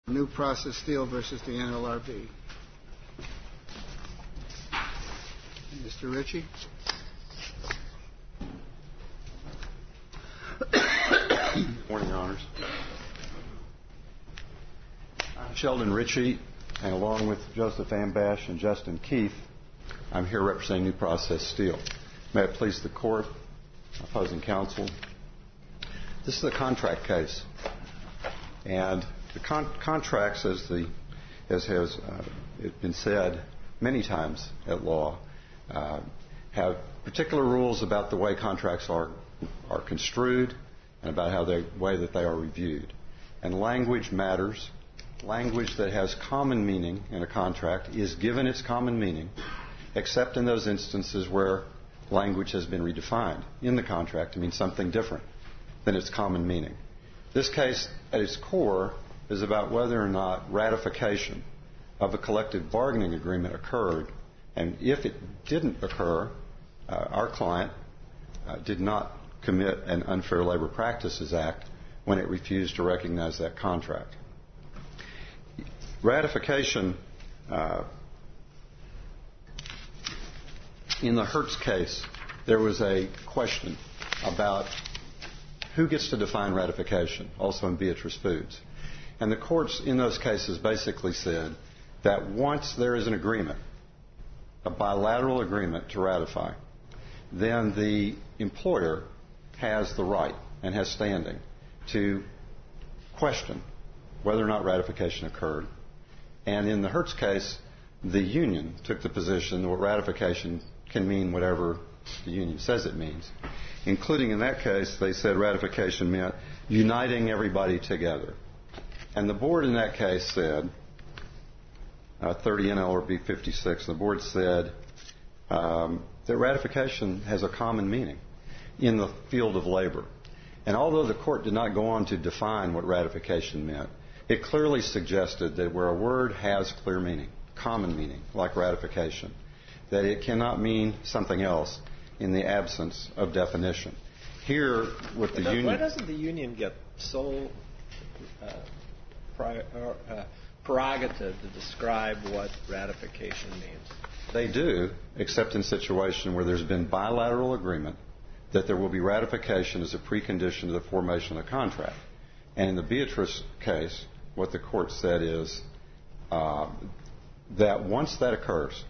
New Process Steel versus the NLRB. Mr. Ritchie. Good morning, Your Honors. I'm Sheldon Ritchie, and along with Joseph Ambash and Justin Keith, I'm here representing New Process Steel. May it please the Court, opposing counsel. This is a contract case, and the contracts, as has been said many times at law, have particular rules about the way contracts are construed and about the way that they are reviewed. And language matters. Language that has common meaning in a contract is given its common meaning, except in those instances where language has been redefined in the contract to mean something different than its common meaning. This case, at its core, is about whether or not ratification of a collective bargaining agreement occurred, and if it didn't occur, our client did not commit an Unfair Labor Practices Act when it refused to recognize that contract. Ratification, in the Hertz case, there was a question about who gets to define ratification, also in Beatrice Foods. And the courts in those cases basically said that once there is an agreement, a bilateral agreement to ratify, then the employer has the right and has standing to question whether or not ratification occurred. And in the Hertz case, the union took the position that ratification can mean whatever the union says it means, including in that case, they said ratification meant uniting everybody together. And the board in that case said, 30 NLRB 56, the board said that ratification has a common meaning in the field of labor. And although the court did not go on to define what ratification meant, it clearly suggested that where a word has clear meaning, common meaning, like ratification, that it cannot mean something else in the absence of definition. Here, with the union... Why doesn't the union get sole prerogative to describe what ratification means? They do, except in situations where there's been bilateral agreement that there will be ratification as a precondition to the formation of the contract. And in the Beatrice case, what the court said is that once that occurs,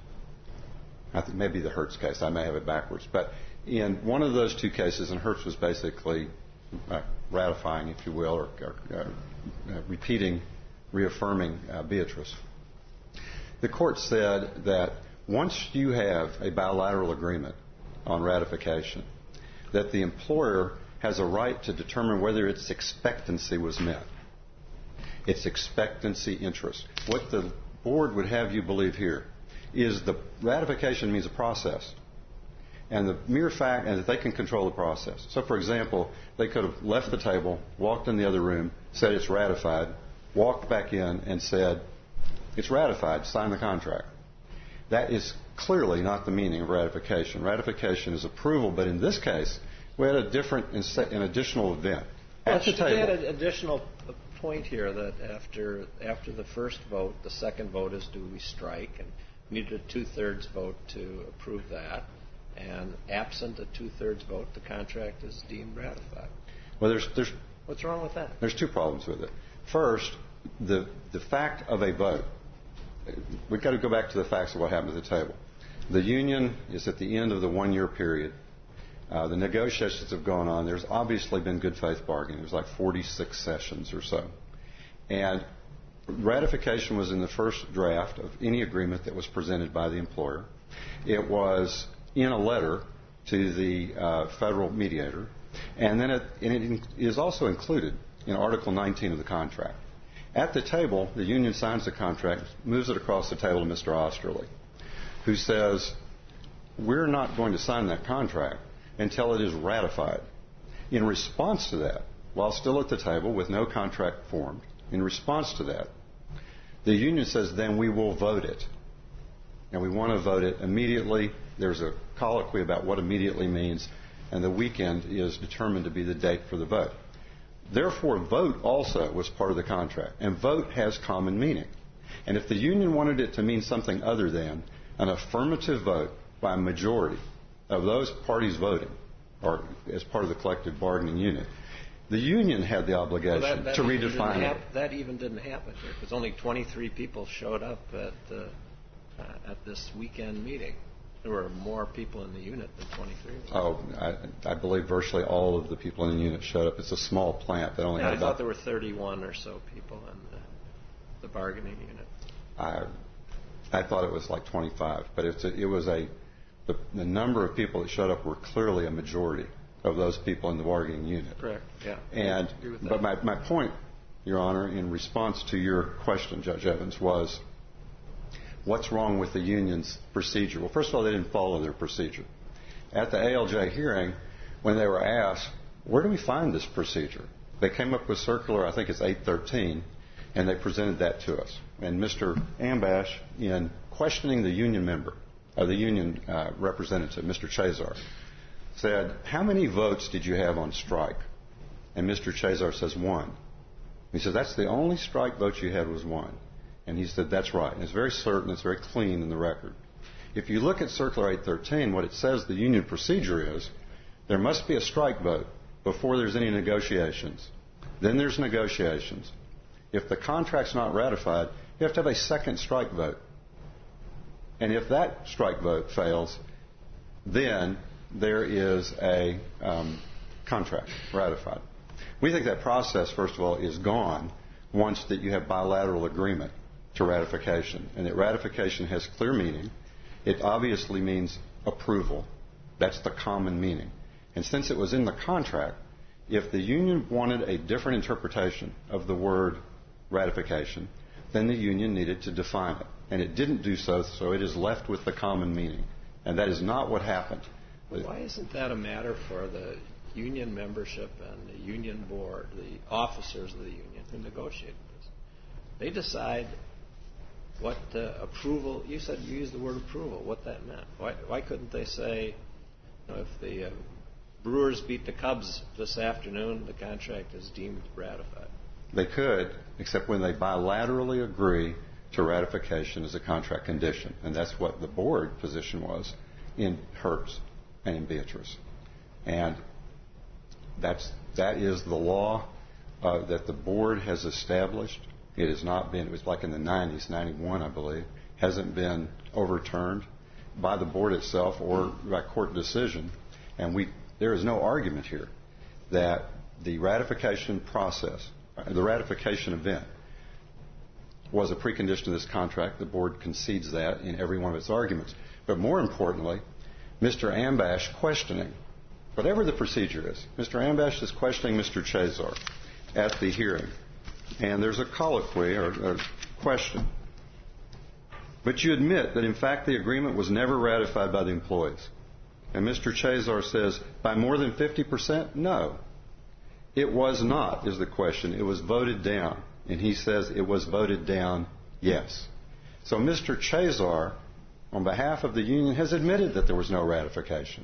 I think maybe the Hertz case, I may have it backwards, but in one of those two cases, and Hertz was basically ratifying, if you will, or repeating, reaffirming Beatrice, the court said that once you have a bilateral agreement on ratification, that the employer has a right to determine whether its expectancy was met, its expectancy interest. What the board would have you believe here is the ratification means a process, and the mere fact and that they can control the process. So, for example, they could have left the table, walked in the other room, said it's ratified, walked back in and said it's ratified, sign the contract. That is clearly not the meaning of ratification. Ratification is approval, but in this case, we had a different, an additional event. At the table. We had an additional point here that after the first vote, the second vote is do we strike, and we needed a two-thirds vote to approve that, and absent a two-thirds vote, the contract is deemed ratified. Well, there's what's wrong with that? There's two problems with it. First, the fact of a vote. We've got to go back to the facts of what happened at the table. The union is at the end of the one-year period. The negotiations have gone on. There's obviously been good faith bargaining. There's like 46 sessions or so. And ratification was in the first draft of any agreement that was presented by the employer. It was in a letter to the federal mediator. And then it is also included in Article 19 of the contract. At the table, the union signs the contract, moves it across the table to Mr. Osterly, who says, we're not going to sign that contract until it is ratified. In response to that, while still at the table with no contract formed, in response to that, the union says, then we will vote it. And we want to vote it immediately. There's a colloquy about what immediately means, and the weekend is determined to be the date for the vote. Therefore, vote also was part of the contract, and vote has common meaning. And if the union wanted it to mean something other than an affirmative vote by a majority of those parties voting, or as part of the collective bargaining unit, the union had the obligation to redefine it. That even didn't happen here, because only 23 people showed up at this weekend meeting. There were more people in the unit than 23. Oh, I believe virtually all of the people in the unit showed up. It's a small plant that only had I thought there were 31 or so people in the bargaining unit. I thought it was like 25, but the number of people that showed up were clearly a majority of those people in the bargaining unit. Correct. Yeah. But my point, Your Honor, in response to your question, Judge Evans, was what's wrong with the union's procedure? Well, first of all, they didn't follow their procedure. At the ALJ hearing, when they were asked, where do we find this procedure? They came up with circular, I think it's 813, and they presented that to us. And Mr. Ambash, in questioning the union member, or the union representative, Mr. Chazar, said, how many votes did you have on strike? And Mr. Chazar says, 1. He said, that's the only strike vote you had was 1. And he said, that's right. And it's very certain, it's very clean in the record. If you look at Circular 813, what it says the union procedure is, there must be a strike vote before there's any negotiations. Then there's negotiations. If the contract's not ratified, you have to have a second strike vote. And if that strike vote fails, then there is a contract ratified. We think that process, first of all, is gone once that you have bilateral agreement to ratification. And that ratification has clear meaning. It obviously means approval. That's the common meaning. And since it was in the contract, if the union wanted a different interpretation of the word ratification, then the union needed to define it. And it didn't do so, so it is left with the common meaning. And that is not what happened. Why isn't that a matter for the union membership and the union board, the officers of the union who negotiate this? They decide what approval, you said you used the word approval, what that meant. Why couldn't they say, if the Brewers beat the Cubs this afternoon, the contract is deemed ratified? They could, except when they bilaterally agree to ratification as a contract condition. And that's what the board position was in Hertz and in Beatrice. And that is the law that the board has established. It has not been, it was like in the 90s, 91, I believe, hasn't been overturned by the board itself or by court decision. And there is no argument here that the ratification process, the ratification event, was a precondition to this contract. The board concedes that in every one of its arguments. But more importantly, Mr. Ambash questioning, whatever the procedure is, Mr. Ambash is questioning Mr. Chazar at the hearing. And there's a colloquy or a question. But you admit that, in fact, the agreement was never ratified by the employees. And Mr. Chazar says, by more than 50%? No. It was not, is the question. It was voted down. And he says it was voted down, yes. So Mr. Chazar, on behalf of the union, has admitted that there was no ratification.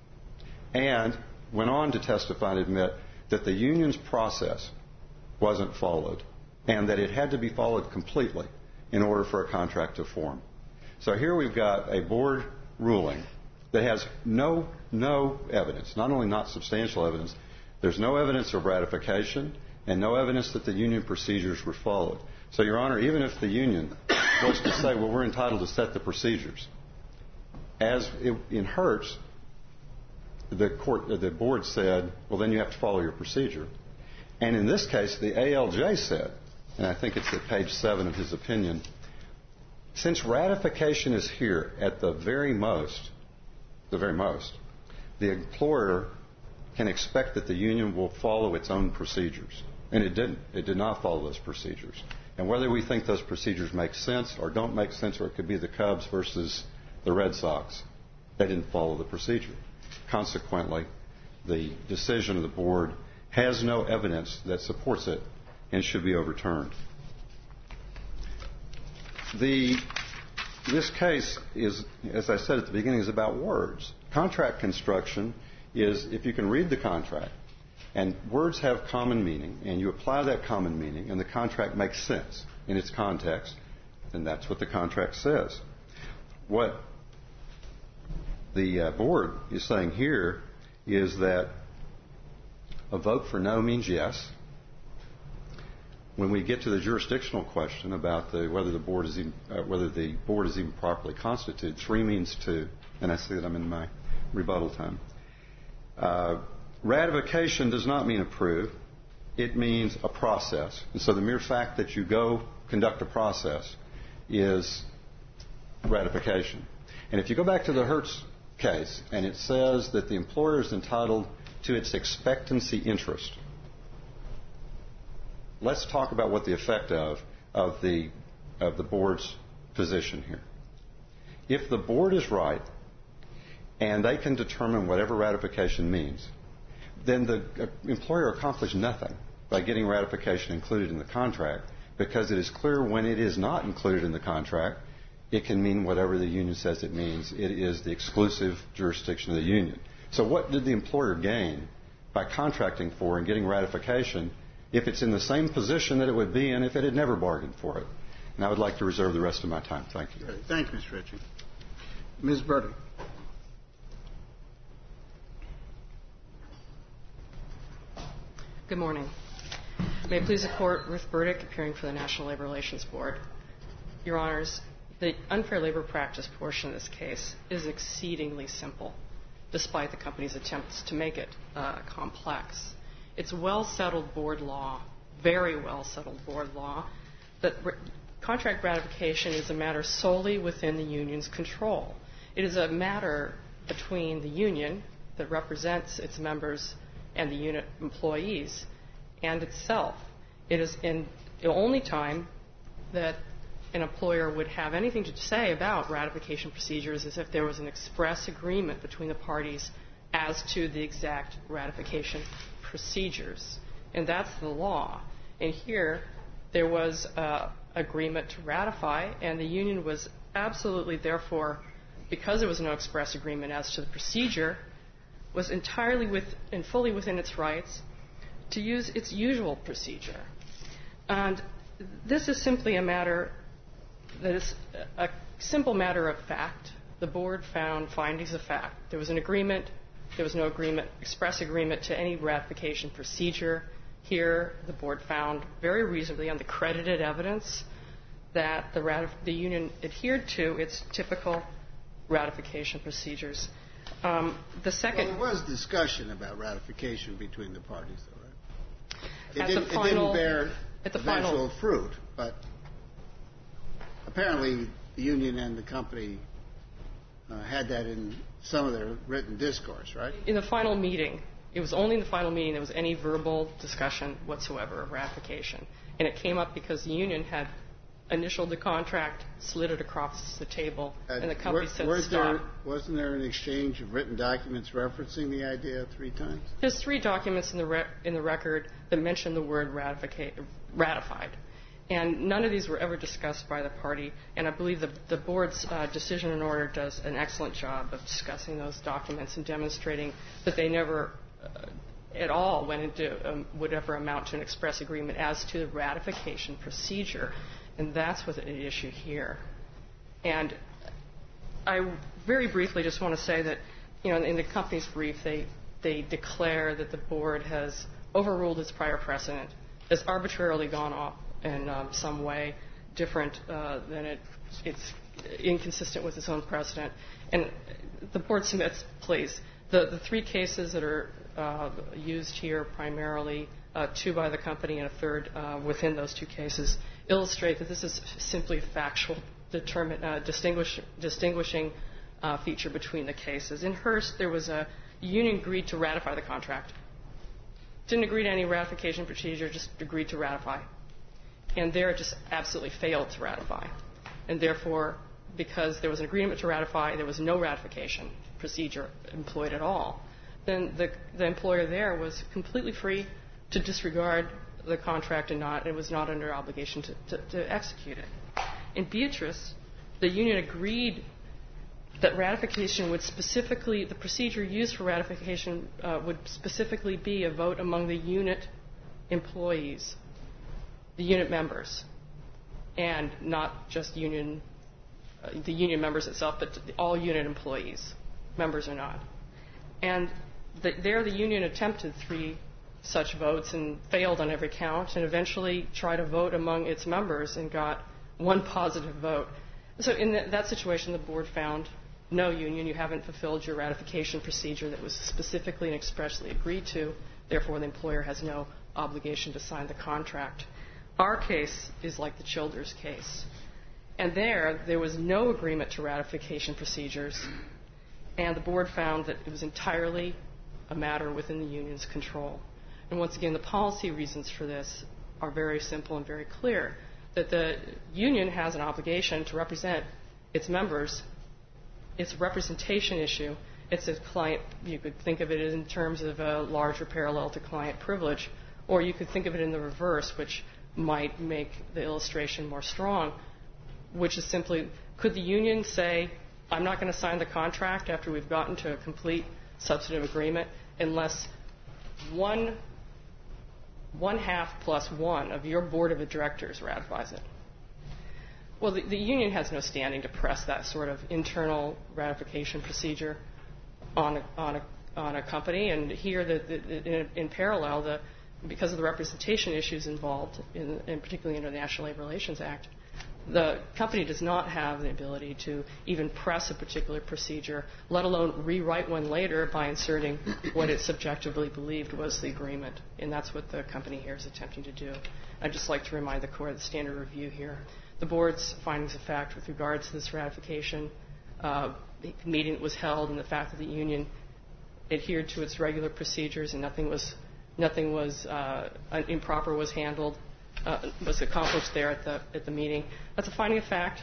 And went on to testify and admit that the union's process wasn't followed and that it had to be followed completely in order for a contract to form. So here we've got a board ruling that has no evidence, not only not substantial evidence, there's no evidence of ratification and no evidence that the union procedures were followed. So, Your Honor, even if the union was to say, well, we're entitled to set the procedures, as in Hertz, the board said, well, then you have to follow your procedure. And in this case, the ALJ said, and I think it's at page 7 of his opinion, since ratification is here at the very most, the employer can expect that the union will follow its own procedures. And it didn't. It did not follow those procedures. And whether we think those procedures make sense or don't make sense, or it could be the Cubs versus the Red Sox, they didn't follow the procedure. Consequently, the decision of the board has no evidence that supports it and should be overturned. This case is, as I said at the beginning, is about words. Contract construction is, if you can read the contract, and words have common meaning, and you apply that common meaning, and the contract makes sense in its context, then that's what the contract says. What the board is saying here is that a vote for no means yes. When we get to the jurisdictional question about whether the board is even properly constituted, 3 means 2, and I see that I'm in my rebuttal time. Ratification does not mean approve. It means a process. And so the mere fact that you go conduct a process is ratification. And if you go back to the Hertz case, and it says that the employer is entitled to its expectancy interest, let's talk about what the effect of the board's position here. If the board is right, and they can determine whatever ratification means, then the employer accomplished nothing by getting ratification included in the contract, because it is clear when it is not included in the contract, it can mean whatever the union says it means. It is the exclusive jurisdiction of the union. So what did the employer gain by contracting for and getting ratification if it's in the same position that it would be in if it had never bargained for it? And I would like to reserve the rest of my time. Thank you. Okay. Thank you, Mr. Ritchie. Ms. Burdick. Good morning. May it please the Court, Ruth Burdick, appearing for the National Labor Relations Board. Your Honors, the unfair labor practice portion of this case is exceedingly simple, despite the company's attempts to make it complex. It's well-settled board law, very well-settled board law, that contract ratification is a matter solely within the union's control. It is a matter between the union that represents its members and the unit employees and itself. It is in the only time that an employer would have anything to say about ratification procedures is if there was an express agreement between the parties as to the exact ratification procedures. And that's the law. And here, there was agreement to ratify, and the union was absolutely, therefore, because there was no express agreement as to the procedure, was entirely and fully within its rights to use its usual procedure. And this is simply a matter that is a simple matter of fact. The board found findings of fact. There was an agreement. There was no agreement, express agreement to any ratification procedure. Here, the board found very reasonably on the credited evidence that the union adhered to its typical ratification procedures. The second, well, there was discussion about ratification between the parties, though, right? It didn't bear eventual fruit, but apparently the union and the company had that in some of their written discourse, right? In the final meeting. It was only in the final meeting there was any verbal discussion whatsoever of ratification. And it came up because the union had initialed the contract, slid it across the table, and the company said stop. Wasn't there an exchange of written documents referencing the idea 3 times? There's 3 documents in the record that mention the word ratified. And none of these were ever discussed by the party. And I believe the board's decision in order does an excellent job of discussing those documents and demonstrating that they never at all went into would ever amount to an express agreement as to the ratification procedure. And that's what's at issue here. And I very briefly just want to say that, you know, in the company's brief, they declare that the board has overruled its prior precedent, has arbitrarily gone off in some way different than it's inconsistent with its own precedent. And the board submits, please, the 3 cases that are used here primarily, 2 by the company and a 3rd within those 2 cases, illustrate that this is simply a factual distinguishing feature between the cases. In Hearst, there was a union agreed to ratify the contract. Didn't agree to any ratification procedure, just agreed to ratify. And there it just absolutely failed to ratify. And therefore, because there was an agreement to ratify, there was no ratification procedure employed at all. Then the employer there was completely free to disregard the contract and it was not under obligation to execute it. In Beatrice, the union agreed that ratification would specifically, the procedure used for ratification would specifically be a vote among the unit employees, the unit members, and not just the union members itself, but all unit employees, members or not. And there the union attempted 3 such votes and failed on every count, and eventually tried to vote among its members and got 1 positive vote. So in that situation, the board found, no, union, you haven't fulfilled your ratification procedure that was specifically and expressly agreed to. Therefore, the employer has no obligation to sign the contract. Our case is like the Childers case. And there was no agreement to ratification procedures, and the board found that it was entirely a matter within the union's control. And once again, the policy reasons for this are very simple and very clear, that the union has an obligation to represent its members. It's a representation issue. It's a client, you could think of it in terms of a larger parallel to client privilege, or you could think of it in the reverse, which might make the illustration more strong, which is simply, could the union say, I'm not going to sign the contract after we've gotten to a complete substantive agreement unless one half plus 1 of your board of directors ratifies it? Well, the union has no standing to press that sort of internal ratification procedure on a company. And here, in parallel, because of the representation issues involved, and particularly under the National Labor Relations Act, the company does not have the ability to even press a particular procedure, let alone rewrite one later by inserting what it subjectively believed was the agreement. And that's what the company here is attempting to do. I'd just like to remind the Court of the standard review here. The board's findings of fact with regards to this ratification meeting was held, and the fact that the union adhered to its regular procedures and nothing was improper was handled, was accomplished there at the meeting. That's a finding of fact.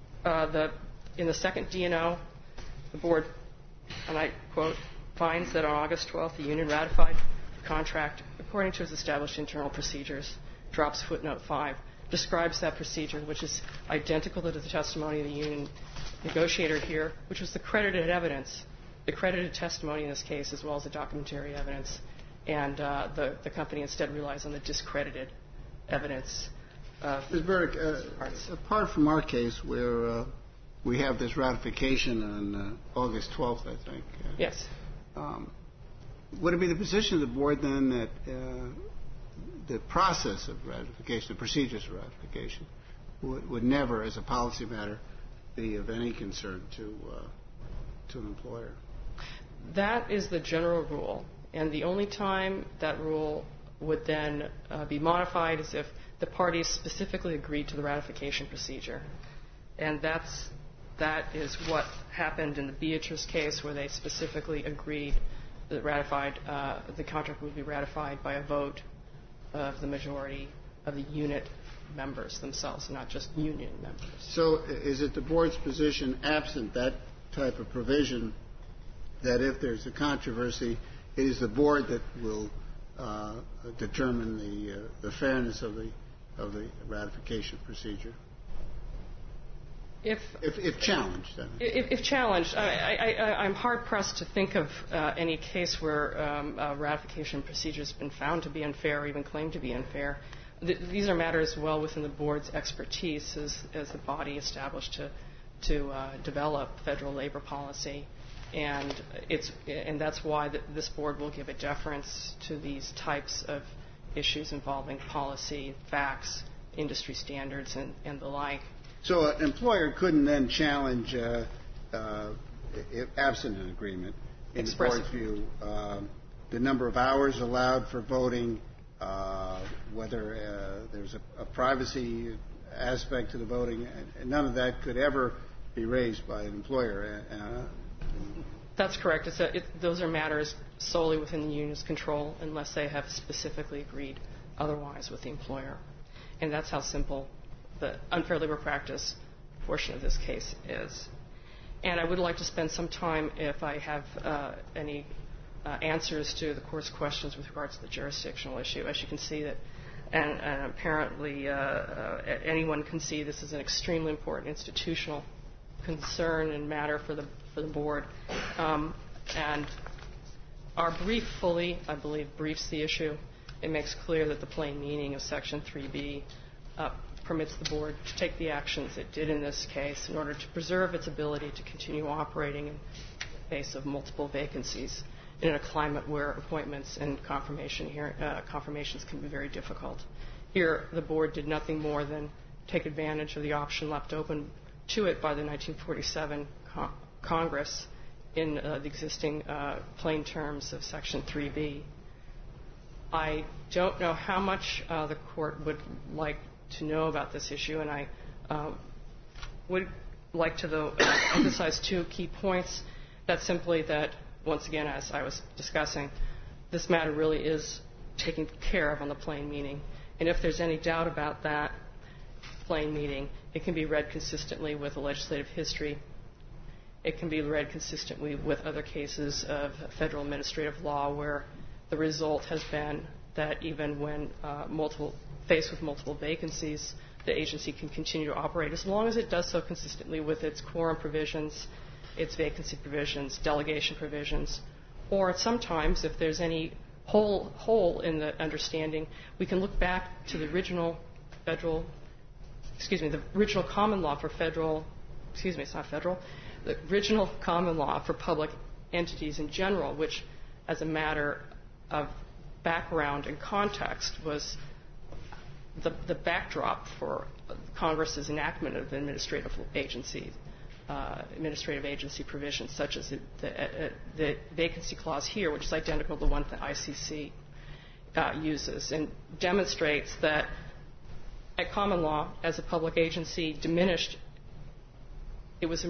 In the second D&O, the board, and I quote, finds that on August 12th the union ratified the contract according to its established internal procedures, drops footnote 5, describes that procedure, which is identical to the testimony of the union negotiator here, which was the credited evidence, the credited testimony in this case, as well as the documentary evidence. And the company instead relies on the discredited evidence. Ms. Burdick, apart from our case where we have this ratification on August 12th, I think. Yes. Would it be the position of the board then that the process of ratification, the procedures of ratification, would never, as a policy matter, be of any concern to an employer? That is the general rule. And the only time that rule would then be modified is if the parties specifically agreed to the ratification procedure. And that is what happened in the Beatrice case, where they specifically agreed that the contract would be ratified by a vote of the majority of the unit members themselves, not just union members. So is it the board's position, absent that type of provision, that if there's a controversy, it is the board that will determine the fairness of the ratification procedure? If challenged, I mean. If challenged, I'm hard-pressed to think of any case where a ratification procedure has been found to be unfair or even claimed to be unfair. These are matters well within the board's expertise as the body established to develop federal labor policy. And that's why this board will give a deference to these types of issues involving policy, facts, industry standards, and the like. So an employer couldn't then challenge, absent an agreement, in the board's view, the number of hours allowed for voting, whether there's a privacy aspect to the voting. None of that could ever be raised by an employer. That's correct. Those are matters solely within the union's control unless they have specifically agreed otherwise with the employer. And that's how simple the unfair labor practice portion of this case is. And I would like to spend some time, if I have any answers to the Court's questions with regards to the jurisdictional issue. As you can see, and apparently anyone can see, this is an extremely important institutional concern and matter for the board. And our brief fully, I believe, briefs the issue. It makes clear that the plain meaning of Section 3B permits the board to take the actions it did in this case in order to preserve its ability to continue operating in the face of multiple vacancies in a climate where appointments and confirmations can be very difficult. Here, the board did nothing more than take advantage of the option left open to it by the 1947 Congress in the existing plain terms of Section 3B. I don't know how much the court would like to know about this issue, and I would like to, though, emphasize two key points. That's simply that, once again, as I was discussing, this matter really is taken care of on the plain meaning. And if there's any doubt about that plain meaning, it can be read consistently with the legislative history. It can be read consistently with other cases of federal administrative law where the result has been that even when faced with multiple vacancies, the agency can continue to operate as long as it does so consistently with its quorum provisions, its vacancy provisions, delegation provisions, or sometimes if there's any hole in the understanding, we can look back to the original common law for the original common law for public entities in general, which as a matter of background and context was the backdrop for Congress's enactment of administrative agency provisions, such as the vacancy clause here, which is identical to the one that ICC uses, and demonstrates that at common law, as a public agency diminished, it was a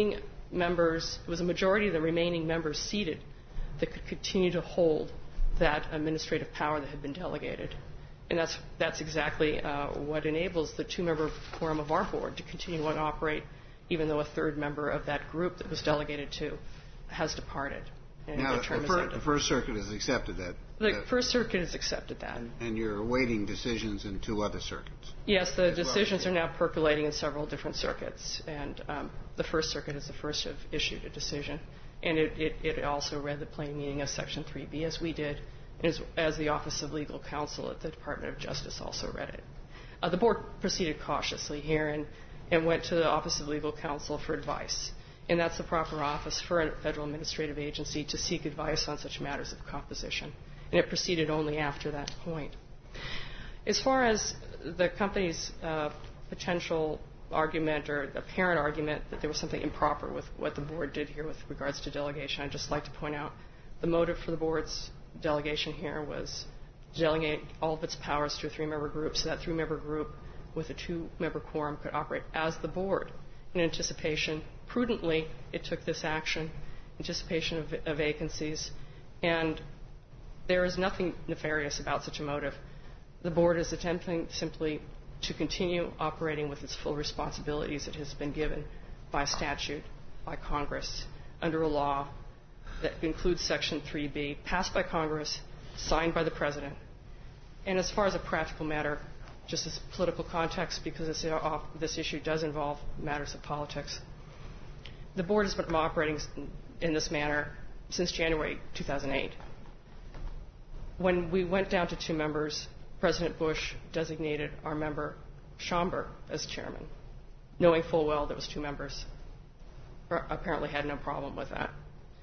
majority of the remaining members seated that could continue to hold that administrative power that had been delegated. And that's exactly what enables the two-member quorum of our board to continue to operate, even though a third member of that group that was delegated to has departed. Now, the First Circuit has accepted that. The First Circuit has accepted that. And you're awaiting decisions in two other circuits. Yes, the decisions are now percolating in several different circuits. And the First Circuit is the first to have issued a decision. And it also read the plain meaning of Section 3B, as we did, as the Office of Legal Counsel at the Department of Justice also read it. The board proceeded cautiously here and went to the Office of Legal Counsel for advice. And that's the proper office for a federal administrative agency to seek advice on such matters of composition. And it proceeded only after that point. As far as the company's potential argument or apparent argument that there was something improper with what the board did here with regards to delegation, I'd just like to point out the motive for the board's delegation here was to delegate all of its powers to a three-member group so that three-member group with a two-member quorum could operate as the board. In anticipation, prudently, it took this action, anticipation of vacancies, and there is nothing nefarious about such a motive. The board is attempting simply to continue operating with its full responsibilities it has been given by statute, by Congress, under a law that includes Section 3B, passed by Congress, signed by the President. And as far as a practical matter, just as political context, because this issue does involve matters of politics, the board has been operating in this manner since January 2008. When we went down to two members, President Bush designated our member Schomburg as chairman, knowing full well there was two members. Apparently had no problem with that.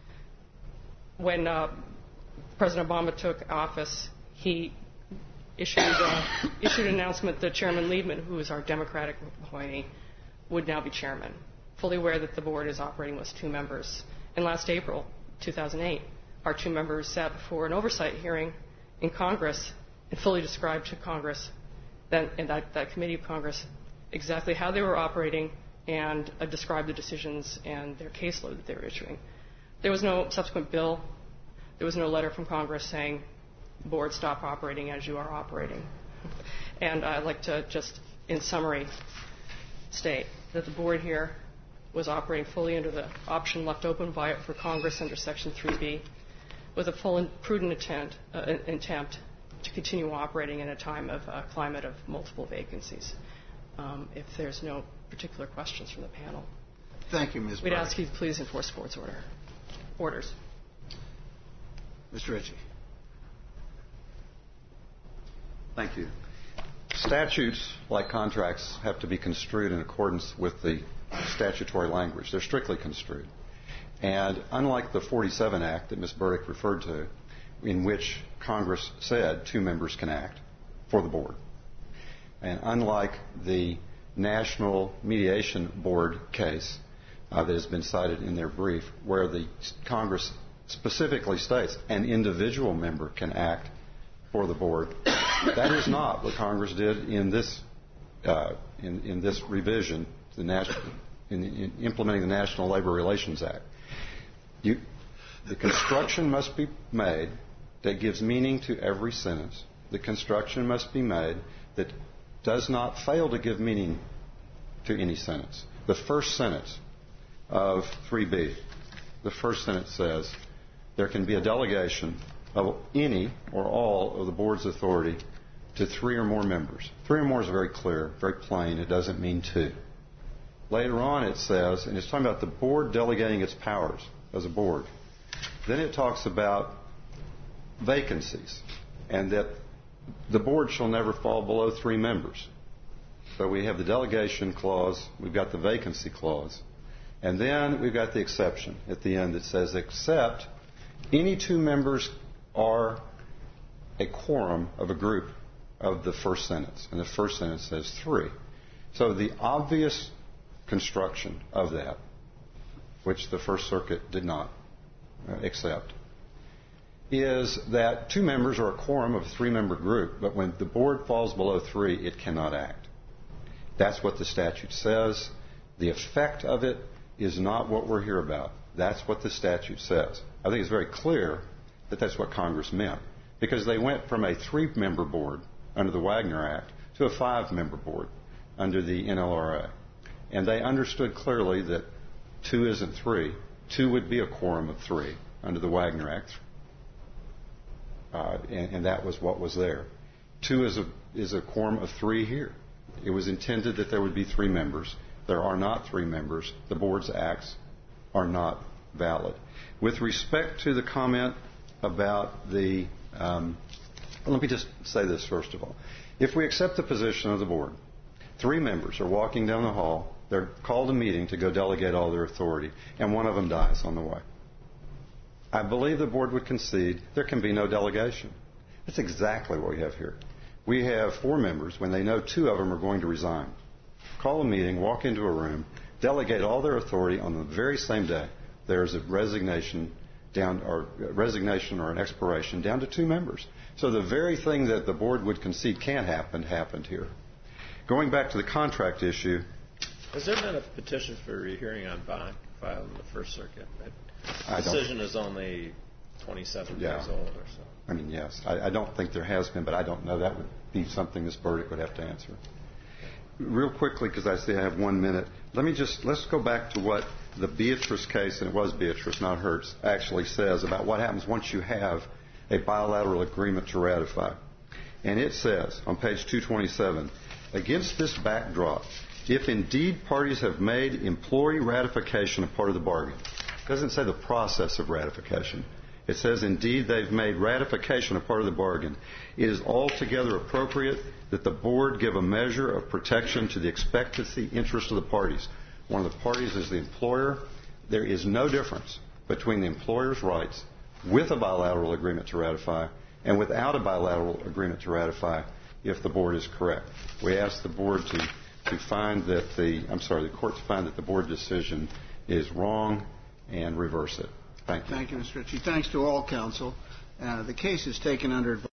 When President Obama took office, he issued an announcement that Chairman Liebman, who is our Democratic appointee, would now be chairman, fully aware that the board is operating with two members. And last April 2008, our two members sat before an oversight hearing in Congress and fully described to Congress, that committee of Congress, exactly how they were operating and described the decisions and their caseload that they were issuing. There was no subsequent bill. There was no letter from Congress saying, board, stop operating as you are operating. And I'd like to just, in summary, state that the board here was operating fully under the option left open for Congress under Section 3B with a full and prudent attempt to continue operating in a time of climate of multiple vacancies. If there's no particular questions from the panel. Thank you, Ms. We'd Burdick. ask you to please enforce the board's orders. Mr. Ritchie. Thank you. Statutes, like contracts, have to be construed in accordance with the statutory language. They're strictly construed. And unlike the 47 Act that Ms. Burdick referred to, in which Congress said 2 members can act for the board, and unlike the National Mediation Board case that has been cited in their brief, where the Congress specifically states an individual member can act for the board, that is not what Congress did in this revision, in implementing the National Labor Relations Act. The construction must be made that gives meaning to every sentence. The construction must be made that does not fail to give meaning to any sentence. The first sentence of 3B, the first sentence says, there can be a delegation of any or all of the board's authority to 3 or more members. 3 or more is very clear, very plain. It doesn't mean 2. Later on it says, and it's talking about the board delegating its powers as a board. Then it talks about vacancies and that the board shall never fall below 3 members. So we have the delegation clause, we've got the vacancy clause, and then we've got the exception at the end that says, except any 2 members are a quorum of a group of the first sentence. And the first sentence says 3. So the obvious construction of that, which the First Circuit did not accept, is that 2 members are a quorum of a 3-member group, but when the board falls below 3, it cannot act. That's what the statute says. The effect of it is not what we're here about. That's what the statute says. I think it's very clear that that's what Congress meant, because they went from a 3-member board under the Wagner Act to a 5-member board under the NLRA. And they understood clearly that 2 isn't 3. 2 would be a quorum of 3 under the Wagner Act. And that was what was there. 2 is a quorum of 3 here. It was intended that there would be 3 members. There are not 3 members. The board's acts are not valid. With respect to the comment about the... let me just say this first of all. If we accept the position of the board, 3 members are walking down the hall, they're called a meeting to go delegate all their authority, and one of them dies on the way. I believe the board would concede there can be no delegation. That's exactly what we have here. We have 4 members when they know 2 of them are going to resign. Call a meeting, walk into a room, delegate all their authority on the very same day. There's a resignation or an expiration down to 2 members. So the very thing that the board would concede can't happen happened here. Going back to the contract issue. Has there been a petition for rehearing on bond filed in the First Circuit? The decision is only 27 years old or so. I mean, yes. I don't think there has been, but I don't know. That would be something Ms. Burdick would have to answer. Real quickly, because I see I have 1 minute, let's go back to what the Beatrice case, and it was Beatrice, not Hertz, actually says about what happens once you have a bilateral agreement to ratify. And it says on page 227, against this backdrop, if indeed parties have made employee ratification a part of the bargain, it doesn't say the process of ratification. It says, indeed, they've made ratification a part of the bargain. It is altogether appropriate that the board give a measure of protection to the expectancy interest of the parties. One of the parties is the employer. There is no difference between the employer's rights with a bilateral agreement to ratify and without a bilateral agreement to ratify if the board is correct. We ask the board to find that the court to find that the board decision is wrong and reverse it. Thank you. Thank you, Mr. Ritchie. Thanks to all counsel. The case is taken under advice.